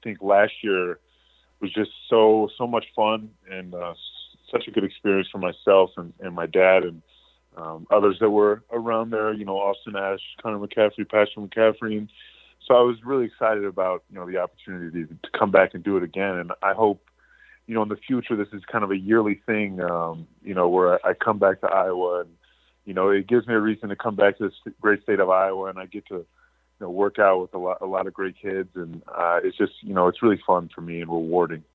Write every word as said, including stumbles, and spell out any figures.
think last year was just so so much fun and uh, such a good experience for myself and, and my dad and um, others that were around there. You know, Austin Ash, Connor McCaffrey, Patrick McCaffrey. And so I was really excited about, you know, the opportunity to, to come back and do it again. And I hope, you know, in the future, this is kind of a yearly thing, um, you know, where I come back to Iowa and, you know, it gives me a reason to come back to this great state of Iowa, and I get to, you know, work out with a lot, a lot of great kids. And uh, it's just, you know, it's really fun for me and rewarding.